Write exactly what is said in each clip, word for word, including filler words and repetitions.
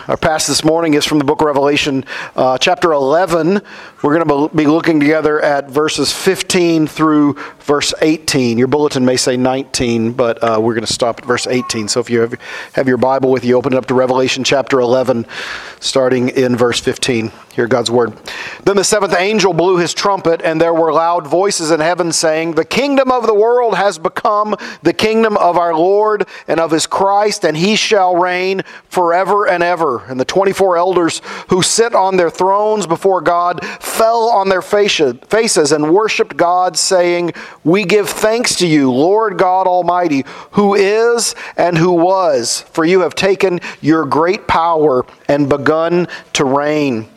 Our passage this morning is from the book of Revelation, uh, chapter eleven. We're going to be looking together at verses fifteen through verse eighteen. Your bulletin may say nineteen, but uh, we're going to stop at verse eighteen. So if you have, have your Bible with you, open it up to Revelation chapter eleven, starting in verse fifteen. Hear God's word. Then the seventh angel blew his trumpet, and there were loud voices in heaven saying, "The kingdom of the world has become the kingdom of our Lord and of his Christ, and he shall reign forever and ever." And the twenty-four elders who sit on their thrones before God fell on their faces and worshipped God, saying, "We give thanks to you, Lord God Almighty, who is and who was, for you have taken your great power and begun to reign.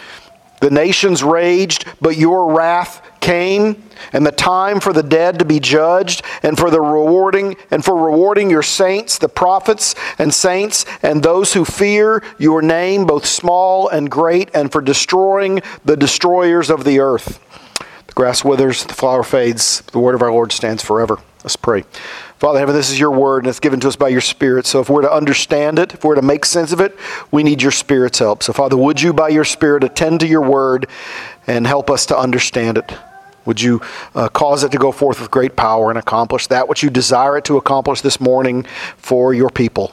The nations raged, but your wrath came, and the time for the dead to be judged, and for the rewarding and for rewarding your saints, the prophets and saints, and those who fear your name, both small and great, and for destroying the destroyers of the earth." The grass withers, the flower fades, the word of our Lord stands forever. Let's pray. Father in heaven, this is your word, and it's given to us by your Spirit. So if we're to understand it, if we're to make sense of it, we need your Spirit's help. So Father, would you by your Spirit attend to your word and help us to understand it? Would you uh, cause it to go forth with great power and accomplish that which you desire it to accomplish this morning for your people?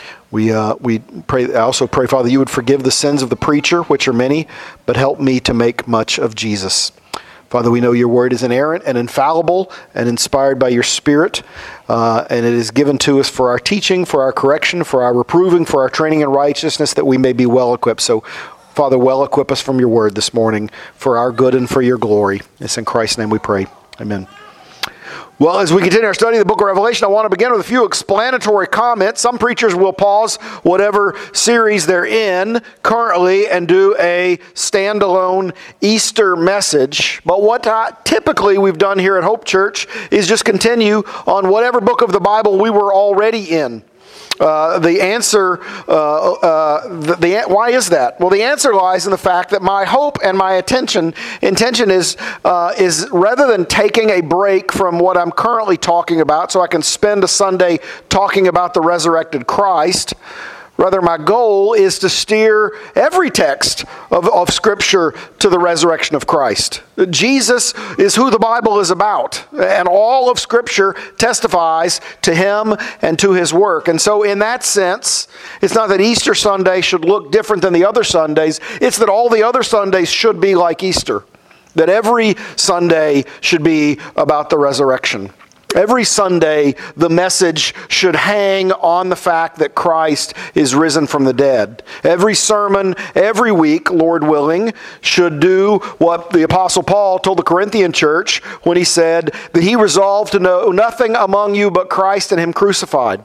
We uh, we pray. I also pray, Father, you would forgive the sins of the preacher, which are many, but help me to make much of Jesus. Father, we know your word is inerrant and infallible and inspired by your Spirit, uh, and it is given to us for our teaching, for our correction, for our reproving, for our training in righteousness, that we may be well equipped. So, Father, well equip us from your word this morning for our good and for your glory. It's in Christ's name we pray. Amen. Well, as we continue our study of the book of Revelation, I want to begin with a few explanatory comments. Some preachers will pause whatever series they're in currently and do a standalone Easter message. But what uh, typically we've done here at Hope Church is just continue on whatever book of the Bible we were already in. Uh, the answer, uh, uh, the, the why is that? Well, the answer lies in the fact that my hope and my attention, intention is, uh, is rather than taking a break from what I'm currently talking about so I can spend a Sunday talking about the resurrected Christ, rather, my goal is to steer every text of, of Scripture to the resurrection of Christ. Jesus is who the Bible is about, and all of Scripture testifies to him and to his work. And so in that sense, it's not that Easter Sunday should look different than the other Sundays, it's that all the other Sundays should be like Easter. That every Sunday should be about the resurrection. Every Sunday, the message should hang on the fact that Christ is risen from the dead. Every sermon, every week, Lord willing, should do what the Apostle Paul told the Corinthian church when he said that he resolved to know nothing among you but Christ and him crucified.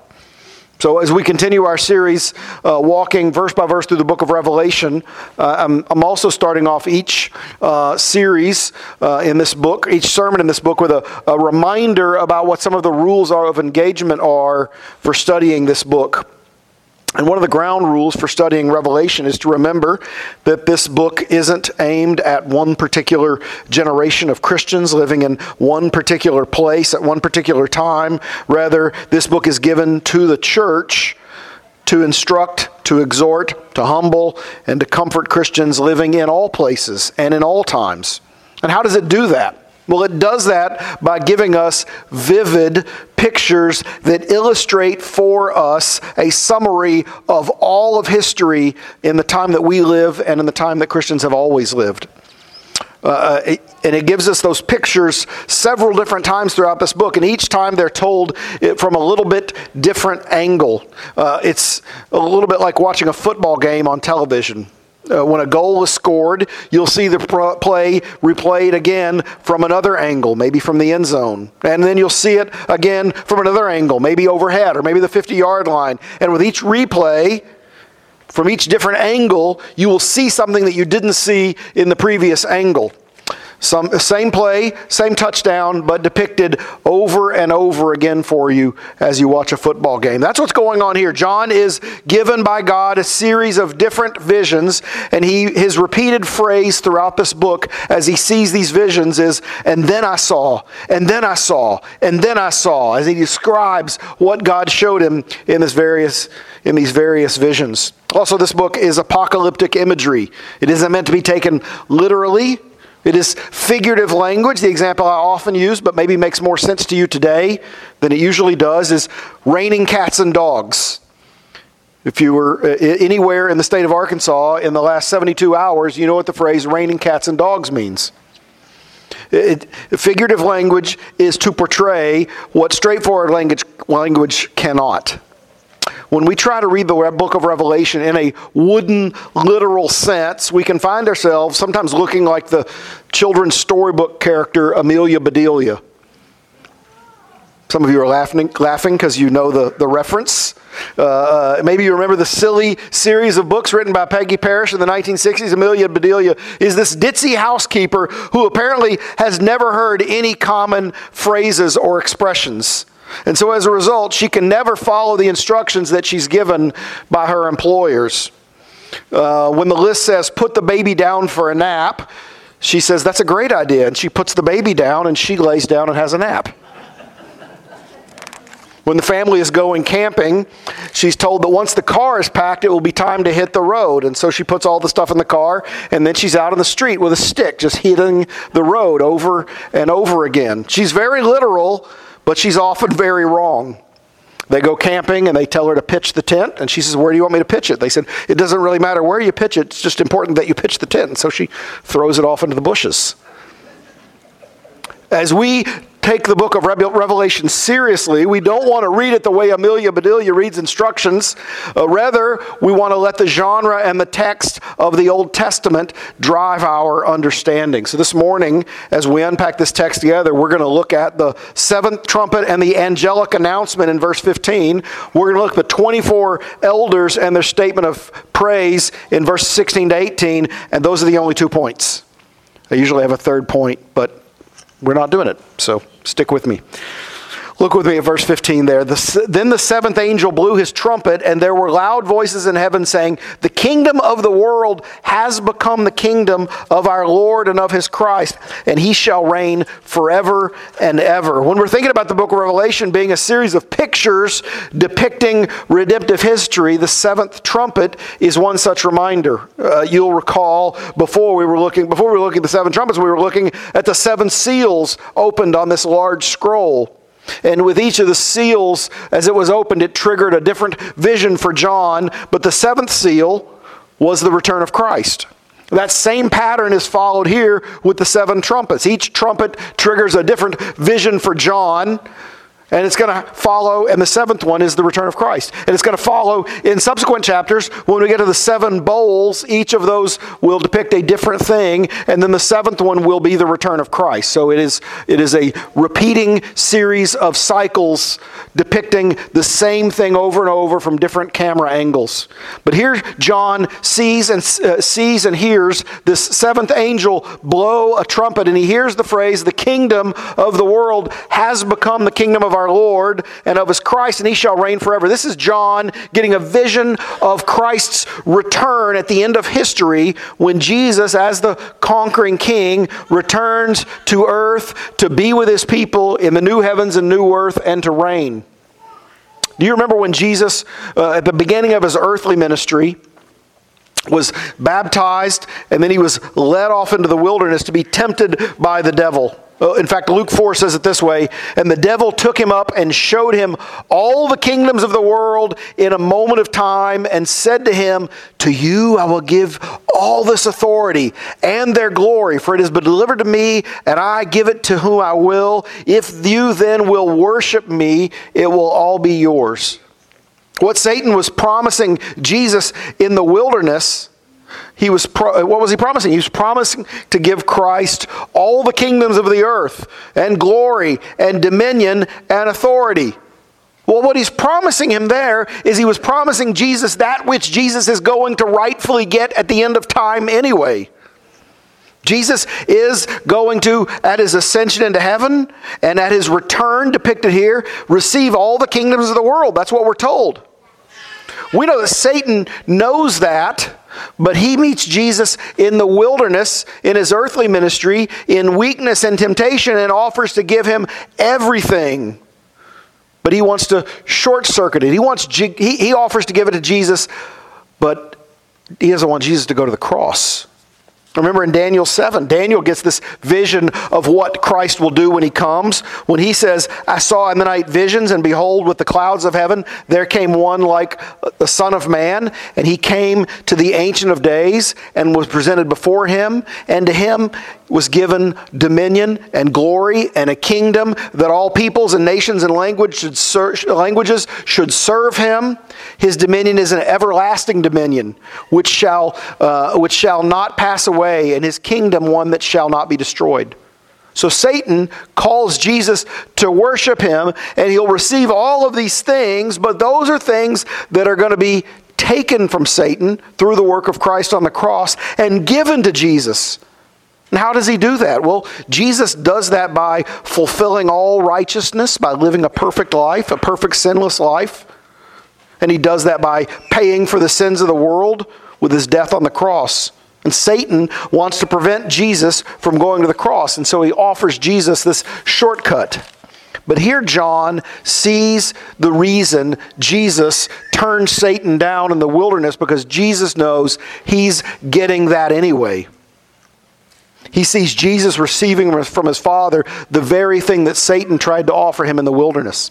So as we continue our series, uh, walking verse by verse through the book of Revelation, uh, I'm, I'm also starting off each uh, series uh, in this book, each sermon in this book, with a, a reminder about what some of the rules are of engagement are for studying this book. And one of the ground rules for studying Revelation is to remember that this book isn't aimed at one particular generation of Christians living in one particular place at one particular time. Rather, this book is given to the church to instruct, to exhort, to humble, and to comfort Christians living in all places and in all times. And how does it do that? Well, it does that by giving us vivid pictures that illustrate for us a summary of all of history in the time that we live and in the time that Christians have always lived. Uh, it, and it gives us those pictures several different times throughout this book, and each time they're told it from a little bit different angle. Uh, it's a little bit like watching a football game on television. Uh, when a goal is scored, you'll see the pro- play replayed again from another angle, maybe from the end zone. And then you'll see it again from another angle, maybe overhead or maybe the fifty-yard line. And with each replay, from each different angle, you will see something that you didn't see in the previous angle. Some same play, same touchdown, but depicted over and over again for you as you watch a football game. That's what's going on here. John is given by God a series of different visions, and he his repeated phrase throughout this book as he sees these visions is, and then I saw, and then I saw, and then I saw, as he describes what God showed him in this various in these various visions. Also, this book is apocalyptic imagery. It isn't meant to be taken literally. It is figurative language. The example I often use, but maybe makes more sense to you today than it usually does, is raining cats and dogs. If you were anywhere in the state of Arkansas in the last seventy-two hours, you know what the phrase raining cats and dogs means. It, figurative language is to portray what straightforward language, language cannot. When we try to read the book of Revelation in a wooden, literal sense, we can find ourselves sometimes looking like the children's storybook character Amelia Bedelia. Some of you are laughing laughing because you know the, the reference. Uh, maybe you remember the silly series of books written by Peggy Parrish in the nineteen sixties. Amelia Bedelia is this ditzy housekeeper who apparently has never heard any common phrases or expressions. And so as a result, she can never follow the instructions that she's given by her employers. Uh, when the list says, put the baby down for a nap, she says, that's a great idea. And she puts the baby down and she lays down and has a nap. When the family is going camping, she's told that once the car is packed, it will be time to hit the road. And so she puts all the stuff in the car, and then she's out on the street with a stick, just hitting the road over and over again. She's very literal, but she's often very wrong. They go camping and they tell her to pitch the tent. And she says, where do you want me to pitch it? They said, it doesn't really matter where you pitch it. It's just important that you pitch the tent. And so she throws it off into the bushes. As we take the book of Revelation seriously, we don't want to read it the way Amelia Bedelia reads instructions. Uh, rather, we want to let the genre and the text of the Old Testament drive our understanding. So this morning, as we unpack this text together, we're going to look at the seventh trumpet and the angelic announcement in verse fifteen. We're going to look at the twenty-four elders and their statement of praise in verse sixteen to eighteen, and those are the only two points. I usually have a third point, but we're not doing it, so stick with me. Look with me at verse fifteen there. The, then the seventh angel blew his trumpet, and there were loud voices in heaven saying, the kingdom of the world has become the kingdom of our Lord and of his Christ, and he shall reign forever and ever. When we're thinking about the book of Revelation being a series of pictures depicting redemptive history, the seventh trumpet is one such reminder. Uh, you'll recall before we were looking, before we were looking at the seven trumpets, we were looking at the seven seals opened on this large scroll. And with each of the seals, as it was opened, it triggered a different vision for John. But the seventh seal was the return of Christ. That same pattern is followed here with the seven trumpets. Each trumpet triggers a different vision for John. And it's going to follow, and the seventh one is the return of Christ. And it's going to follow in subsequent chapters. When we get to the seven bowls, each of those will depict a different thing, and then the seventh one will be the return of Christ. So it is it is a repeating series of cycles depicting the same thing over and over from different camera angles. But here John sees and uh, sees and hears this seventh angel blow a trumpet, and he hears the phrase, the kingdom of the world has become the kingdom of our Lord and of his Christ, and he shall reign forever. This is John getting a vision of Christ's return at the end of history when Jesus, as the conquering king, returns to earth to be with his people in the new heavens and new earth and to reign. Do you remember when Jesus, uh, at the beginning of his earthly ministry, was baptized and then he was led off into the wilderness to be tempted by the devil? In fact, Luke four says it this way, and the devil took him up and showed him all the kingdoms of the world in a moment of time and said to him, to you I will give all this authority and their glory, for it has been delivered to me, and I give it to whom I will. If you then will worship me, it will all be yours. What Satan was promising Jesus in the wilderness, He was pro- what was he promising? He was promising to give Christ all the kingdoms of the earth and glory and dominion and authority. Well, what he's promising him there is he was promising Jesus that which Jesus is going to rightfully get at the end of time anyway. Jesus is going to, at his ascension into heaven and at his return depicted here, receive all the kingdoms of the world. That's what we're told. We know that Satan knows that, but he meets Jesus in the wilderness, in his earthly ministry, in weakness and temptation, and offers to give him everything. But he wants to short-circuit it. He wants he, he offers to give it to Jesus, but he doesn't want Jesus to go to the cross. Remember in Daniel seven, Daniel gets this vision of what Christ will do when he comes. When he says, I saw in the night visions, and behold, with the clouds of heaven, there came one like the Son of Man. And he came to the Ancient of Days and was presented before him. And to him was given dominion and glory and a kingdom that all peoples and nations and language should ser- languages should serve him. His dominion is an everlasting dominion, which shall uh, which shall not pass away, and his kingdom one that shall not be destroyed. So Satan calls Jesus to worship him, and he'll receive all of these things, but those are things that are going to be taken from Satan through the work of Christ on the cross and given to Jesus. And how does he do that? Well, Jesus does that by fulfilling all righteousness, by living a perfect life, a perfect sinless life. And he does that by paying for the sins of the world with his death on the cross. And Satan wants to prevent Jesus from going to the cross. And so he offers Jesus this shortcut. But here John sees the reason Jesus turned Satan down in the wilderness, because Jesus knows he's getting that anyway. He sees Jesus receiving from his Father the very thing that Satan tried to offer him in the wilderness.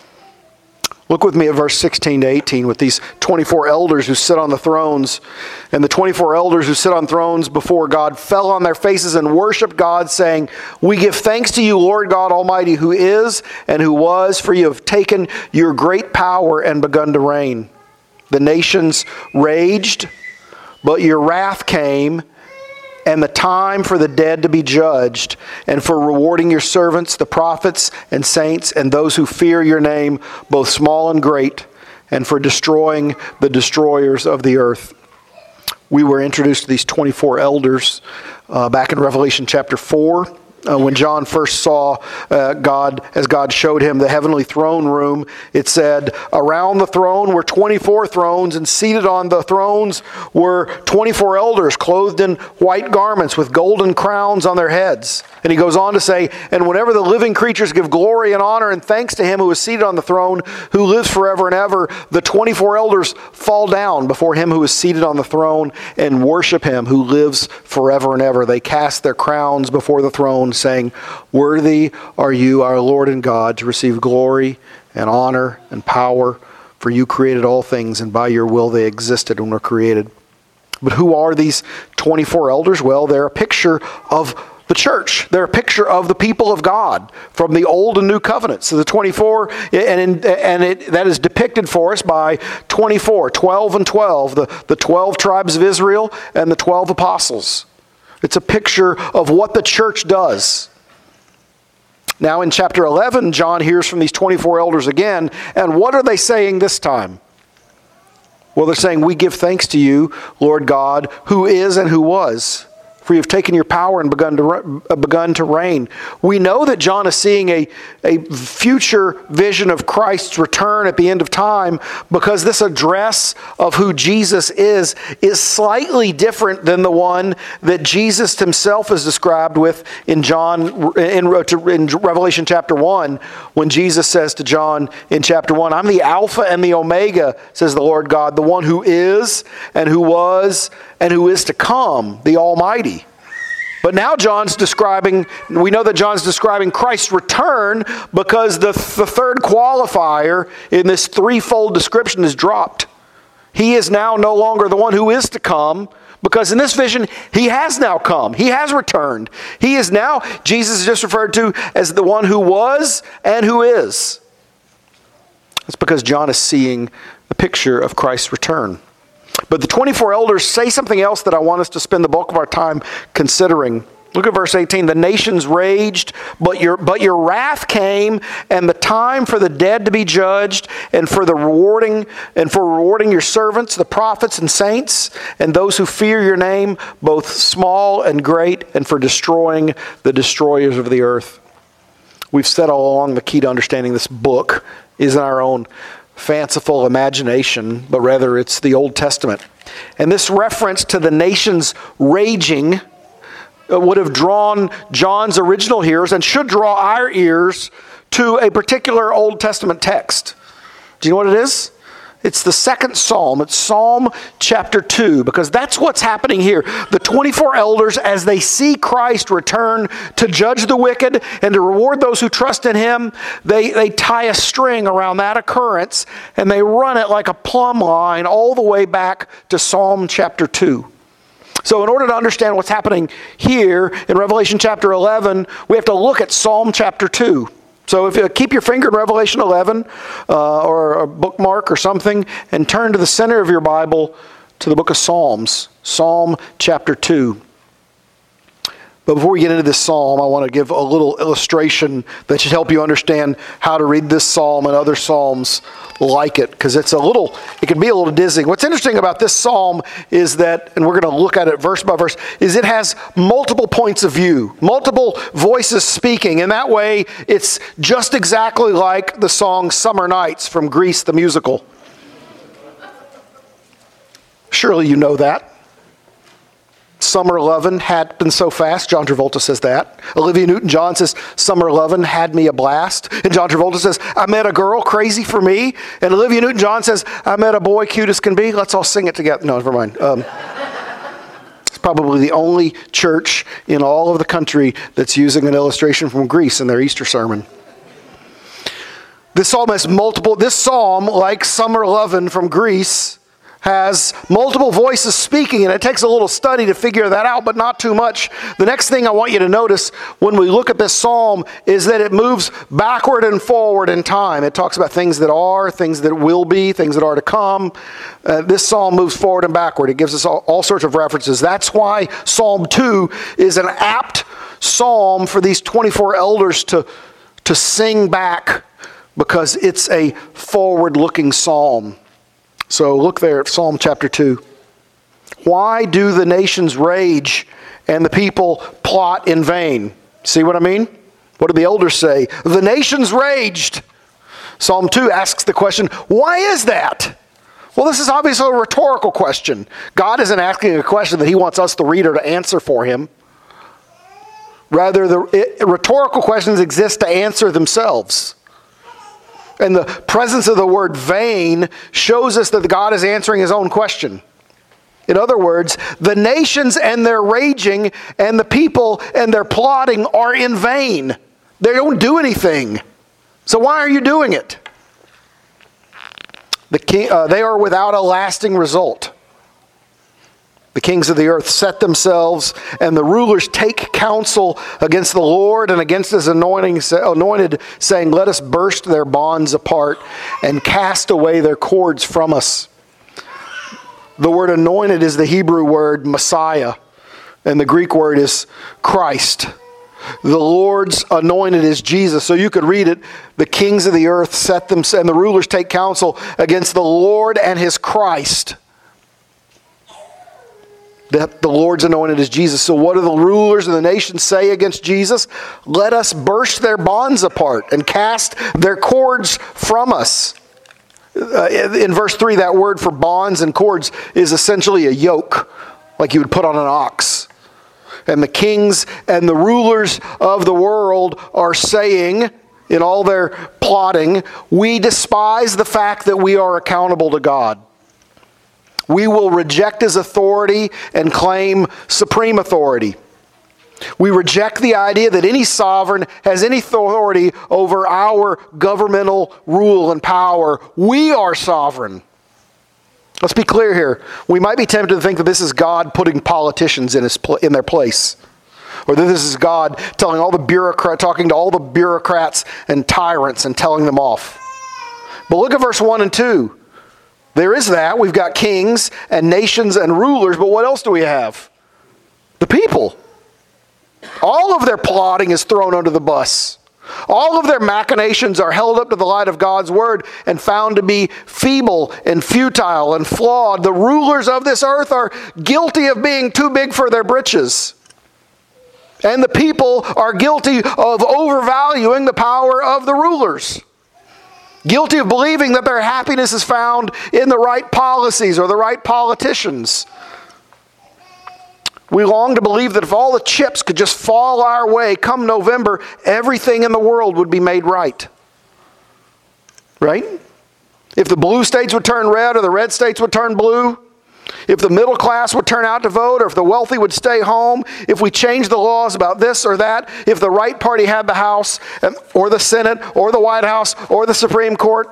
Look with me at verse sixteen to eighteen with these twenty-four elders who sit on the thrones. And the twenty-four elders who sit on thrones before God fell on their faces and worshiped God, saying, We give thanks to you, Lord God Almighty, who is and who was, for you have taken your great power and begun to reign. The nations raged, but your wrath came, and the time for the dead to be judged, and for rewarding your servants, the prophets and saints, and those who fear your name, both small and great, and for destroying the destroyers of the earth. We were introduced to these twenty-four elders uh, back in Revelation chapter four. Uh, when John first saw uh, God, as God showed him the heavenly throne room, it said, around the throne were twenty-four thrones, and seated on the thrones were twenty-four elders, clothed in white garments with golden crowns on their heads. And he goes on to say, and whenever the living creatures give glory and honor and thanks to him who is seated on the throne, who lives forever and ever, the twenty-four elders fall down before him who is seated on the throne and worship him who lives forever and ever. They cast their crowns before the throne, saying, Worthy are you, our Lord and God, to receive glory and honor and power, for you created all things, and by your will they existed and were created. But who are these twenty-four elders? Well, they're a picture of the church. They're a picture of the people of God from the Old and New Covenant. So the twenty-four, and, in, and it, that is depicted for us by twenty-four, twelve and twelve, the, the twelve tribes of Israel and the twelve apostles. It's a picture of what the church does. Now in chapter eleven, John hears from these twenty-four elders again. And what are they saying this time? Well, they're saying, we give thanks to you, Lord God, who is and who was. For you have taken your power and begun to begun to reign. We know that John is seeing a, a future vision of Christ's return at the end of time, because this address of who Jesus is is slightly different than the one that Jesus himself is described with in John in, in Revelation chapter one, when Jesus says to John in chapter one, I'm the Alpha and the Omega, says the Lord God, the one who is and who was and who is to come, the Almighty. But now John's describing, we know that John's describing Christ's return, because the, the third qualifier in this threefold description is dropped. He is now no longer the one who is to come, because in this vision, he has now come. He has returned. He is now, Jesus is just referred to as the one who was and who is. That's because John is seeing a picture of Christ's return. But the twenty-four elders say something else that I want us to spend the bulk of our time considering. Look at verse eighteen. The nations raged, but your, but your wrath came, and the time for the dead to be judged, and for the rewarding, and for rewarding your servants, the prophets and saints, and those who fear your name, both small and great, and for destroying the destroyers of the earth. We've said all along the key to understanding this book isn't our own fanciful imagination, but rather it's the Old Testament. And this reference to the nations raging would have drawn John's original hearers and should draw our ears to a particular Old Testament text. Do you know what it is? It's the second psalm. It's Psalm chapter two, because that's what's happening here. The twenty-four elders, as they see Christ return to judge the wicked and to reward those who trust in him, they, they tie a string around that occurrence and they run it like a plumb line all the way back to Psalm chapter two. So in order to understand what's happening here in Revelation chapter eleven, we have to look at Psalm chapter two. So if you keep your finger in Revelation eleven uh, or a bookmark or something and turn to the center of your Bible to the book of Psalms, Psalm chapter two. But before we get into this psalm, I want to give a little illustration that should help you understand how to read this psalm and other psalms like it, because it's a little, it can be a little dizzying. What's interesting about this psalm is that, and we're going to look at it verse by verse, is it has multiple points of view, multiple voices speaking, and that way it's just exactly like the song Summer Nights from Grease the musical. Surely you know that. Summer Lovin' had been so fast. John Travolta says that. Olivia Newton-John says, Summer Lovin' had me a blast. And John Travolta says, I met a girl crazy for me. And Olivia Newton-John says, I met a boy cute as can be. Let's all sing it together. No, never mind. Um, it's probably the only church in all of the country that's using an illustration from Greece in their Easter sermon. This psalm has multiple, this psalm, like Summer Lovin' from Greece, has multiple voices speaking, and it takes a little study to figure that out, but not too much. The next thing I want you to notice when we look at this psalm is that it moves backward and forward in time. It talks about things that are, things that will be, things that are to come. Uh, this psalm moves forward and backward. It gives us all, all sorts of references. That's why Psalm two is an apt psalm for these twenty-four elders to, to sing back, because it's a forward-looking psalm. So look there at Psalm chapter two. Why do the nations rage and the people plot in vain? See what I mean? What do the elders say? The nations raged. Psalm two asks the question, why is that? Well, this is obviously a rhetorical question. God isn't asking a question that he wants us, the reader, to answer for him. Rather, the it, rhetorical questions exist to answer themselves. And the presence of the word vain shows us that God is answering his own question. In other words, the nations and their raging and the people and their plotting are in vain. They don't do anything. So why are you doing it? The king, uh, they are without a lasting result. The kings of the earth set themselves, and the rulers take counsel against the Lord and against his anointing, anointed, saying, let us burst their bonds apart and cast away their cords from us. The word anointed is the Hebrew word Messiah, and the Greek word is Christ. The Lord's anointed is Jesus. So you could read it, the kings of the earth set them, and the rulers take counsel against the Lord and his Christ. That the Lord's anointed is Jesus. So what do the rulers of the nations say against Jesus? Let us burst their bonds apart and cast their cords from us. Uh, in verse three, that word for bonds and cords is essentially a yoke, like you would put on an ox. And the kings and the rulers of the world are saying, in all their plotting, we despise the fact that we are accountable to God. We will reject his authority and claim supreme authority. We reject the idea that any sovereign has any authority over our governmental rule and power. We are sovereign. Let's be clear here. We might be tempted to think that this is God putting politicians in, his pl- in their place. Or that this is God telling all the bureaucrat, talking to all the bureaucrats and tyrants and telling them off. But look at verse one and two. There is that. We've got kings and nations and rulers, but what else do we have? The people. All of their plotting is thrown under the bus. All of their machinations are held up to the light of God's word and found to be feeble and futile and flawed. The rulers of this earth are guilty of being too big for their britches. And the people are guilty of overvaluing the power of the rulers. Guilty of believing that their happiness is found in the right policies or the right politicians. We long to believe that if all the chips could just fall our way come November, everything in the world would be made right. Right? If the blue states would turn red or the red states would turn blue, if the middle class would turn out to vote or if the wealthy would stay home, if we changed the laws about this or that, if the right party had the House or the Senate or the White House or the Supreme Court.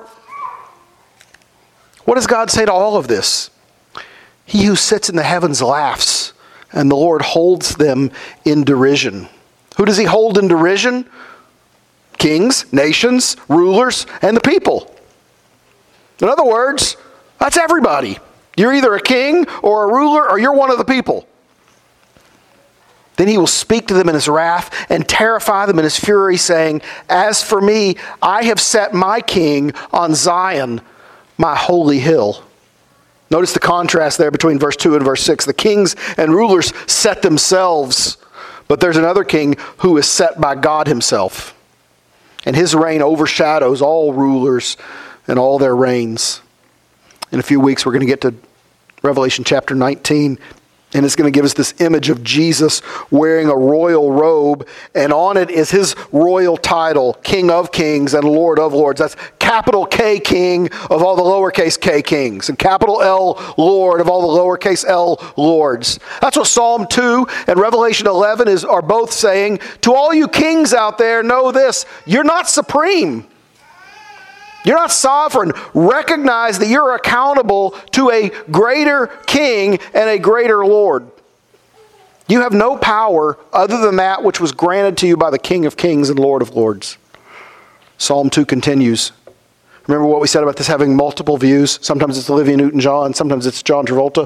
What does God say to all of this? He who sits in the heavens laughs, and the Lord holds them in derision. Who does he hold in derision? Kings, nations, rulers, and the people. In other words, that's everybody. You're either a king or a ruler or you're one of the people. Then he will speak to them in his wrath and terrify them in his fury, saying, "As for me, I have set my king on Zion, my holy hill." Notice the contrast there between verse two and verse six. The kings and rulers set themselves, but there's another king who is set by God himself. And his reign overshadows all rulers and all their reigns. In a few weeks, we're going to get to Revelation chapter nineteen, and it's going to give us this image of Jesus wearing a royal robe, and on it is his royal title, King of Kings and Lord of Lords. That's capital K King of all the lowercase k kings, and capital L Lord of all the lowercase l lords. That's what Psalm two and Revelation eleven is, are both saying. To all you kings out there, know this: you're not supreme. You're not sovereign. Recognize that you're accountable to a greater king and a greater Lord. You have no power other than that which was granted to you by the King of Kings and Lord of Lords. Psalm two continues. Remember what we said about this having multiple views? Sometimes it's Olivia Newton-John, sometimes it's John Travolta.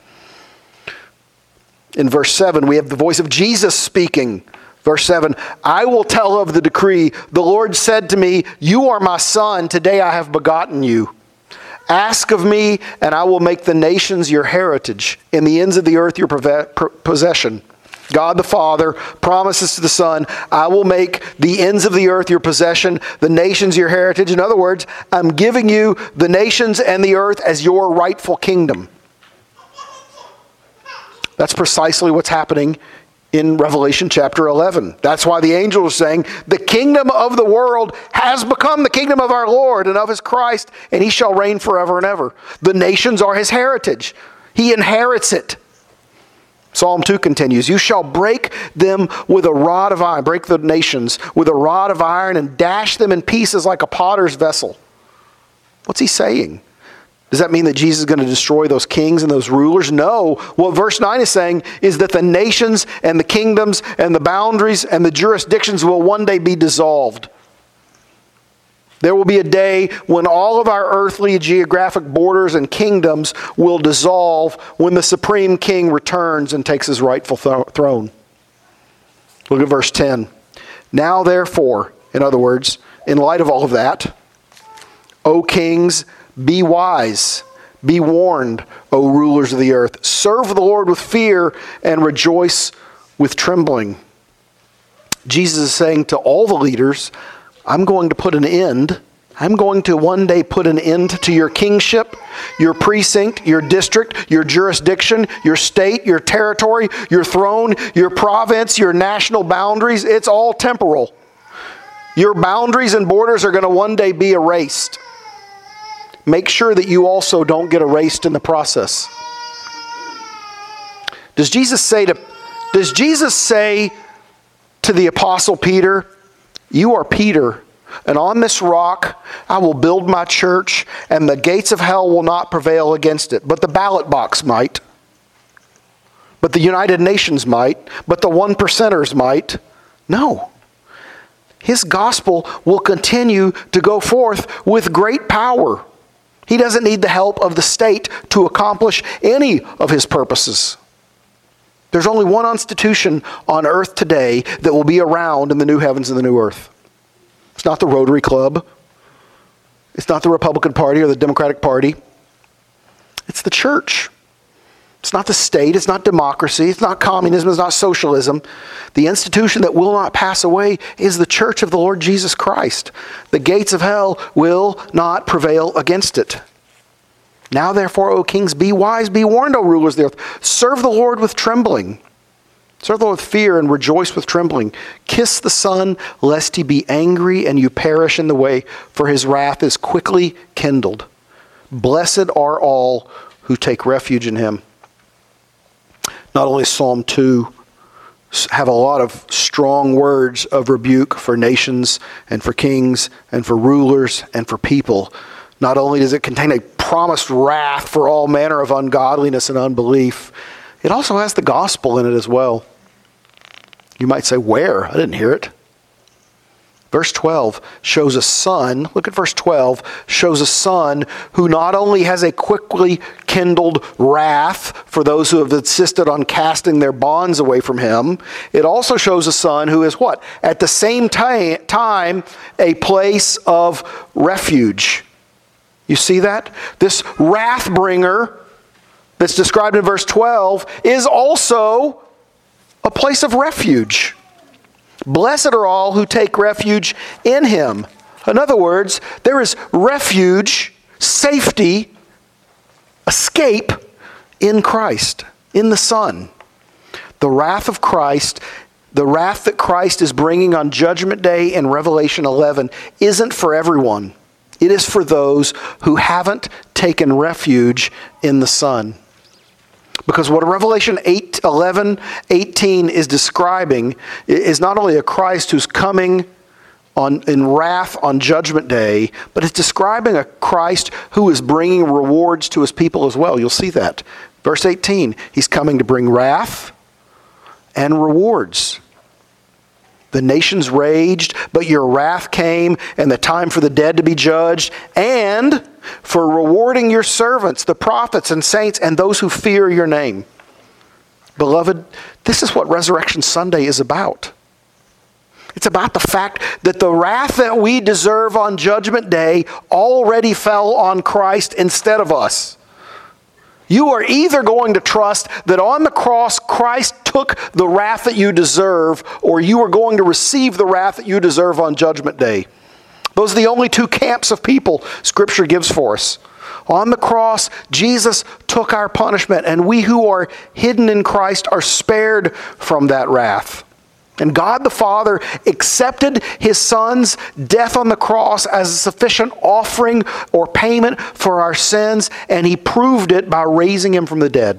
In verse seven, we have the voice of Jesus speaking. Verse seven, I will tell of the decree. The Lord said to me, you are my son. Today I have begotten you. Ask of me, and I will make the nations your heritage, and the ends of the earth your possession. God the Father promises to the Son, I will make the ends of the earth your possession, the nations your heritage. In other words, I'm giving you the nations and the earth as your rightful kingdom. That's precisely what's happening in Revelation chapter eleven. That's why the angel is saying, the kingdom of the world has become the kingdom of our Lord and of his Christ, and he shall reign forever and ever. The nations are his heritage. He inherits it. Psalm two continues, you shall break them with a rod of iron, break the nations with a rod of iron and dash them in pieces like a potter's vessel. What's he saying? Does that mean that Jesus is going to destroy those kings and those rulers? No. What verse nine is saying is that the nations and the kingdoms and the boundaries and the jurisdictions will one day be dissolved. There will be a day when all of our earthly geographic borders and kingdoms will dissolve when the supreme king returns and takes his rightful th- throne. Look at verse ten. Now therefore, in other words, in light of all of that, O kings, be wise, be warned, O rulers of the earth. Serve the Lord with fear and rejoice with trembling. Jesus is saying to all the leaders, I'm going to put an end. I'm going to one day put an end to your kingship, your precinct, your district, your jurisdiction, your state, your territory, your throne, your province, your national boundaries. It's all temporal. Your boundaries and borders are going to one day be erased. Make sure that you also don't get erased in the process. Does Jesus say to, does Jesus say to the Apostle Peter, you are Peter, and on this rock I will build my church, and the gates of hell will not prevail against it. But the ballot box might. But the United Nations might. But the one percenters might. No. His gospel will continue to go forth with great power. He doesn't need the help of the state to accomplish any of his purposes. There's only one institution on earth today that will be around in the new heavens and the new earth. It's not the Rotary Club. It's not the Republican Party or the Democratic Party. It's the church. It's not the state. It's not democracy. It's not communism. It's not socialism. The institution that will not pass away is the church of the Lord Jesus Christ. The gates of hell will not prevail against it. Now therefore, O kings, be wise, be warned, O rulers of the earth. Serve the Lord with trembling. Serve the Lord with fear and rejoice with trembling. Kiss the Son, lest he be angry and you perish in the way, for his wrath is quickly kindled. Blessed are all who take refuge in him. Not only Psalm two have a lot of strong words of rebuke for nations and for kings and for rulers and for people. Not only does it contain a promised wrath for all manner of ungodliness and unbelief, it also has the gospel in it as well. You might say, where? I didn't hear it. Verse twelve shows a son, look at verse twelve, shows a son who not only has a quickly kindled wrath for those who have insisted on casting their bonds away from him. It also shows a son who is what? At the same ti- time, a place of refuge. You see that? This wrath bringer that's described in verse twelve is also a place of refuge. Blessed are all who take refuge in him. In other words, there is refuge, safety, escape in Christ, in the Son. The wrath of Christ, the wrath that Christ is bringing on Judgment Day in Revelation eleven isn't for everyone. It is for those who haven't taken refuge in the Son. Because what Revelation eight, eleven, eighteen is describing is not only a Christ who's coming on, in wrath on Judgment Day, but it's describing a Christ who is bringing rewards to his people as well. You'll see that. Verse eighteen, he's coming to bring wrath and rewards. The nations raged, but your wrath came, and the time for the dead to be judged, and for rewarding your servants, the prophets and saints, and those who fear your name. Beloved, this is what Resurrection Sunday is about. It's about the fact that the wrath that we deserve on Judgment Day already fell on Christ instead of us. You are either going to trust that on the cross Christ took the wrath that you deserve, or you are going to receive the wrath that you deserve on Judgment Day. Those are the only two camps of people Scripture gives for us. On the cross, Jesus took our punishment, and we who are hidden in Christ are spared from that wrath. And God the Father accepted his Son's death on the cross as a sufficient offering or payment for our sins, and he proved it by raising him from the dead.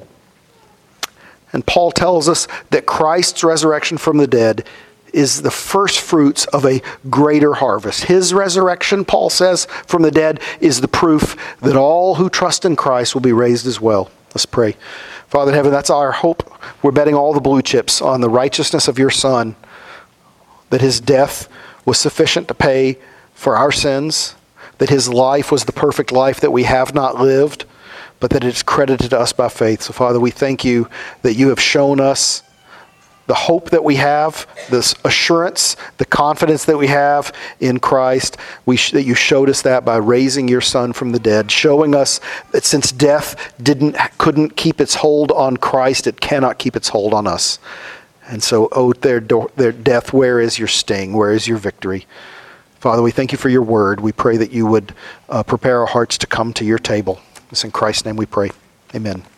And Paul tells us that Christ's resurrection from the dead is the first fruits of a greater harvest. His resurrection, Paul says, from the dead is the proof that all who trust in Christ will be raised as well. Let's pray. Father in heaven, that's our hope. We're betting all the blue chips on the righteousness of your Son, that his death was sufficient to pay for our sins, that his life was the perfect life that we have not lived, but that it's credited to us by faith. So Father, we thank you that you have shown us the hope that we have, this assurance, the confidence that we have in Christ. We sh- that you showed us that by raising your Son from the dead, showing us that since death didn't couldn't keep its hold on Christ, it cannot keep its hold on us. And so, oh, their, do- their death, where is your sting? Where is your victory? Father, we thank you for your word. We pray that you would uh, prepare our hearts to come to your table. It's in Christ's name we pray. Amen.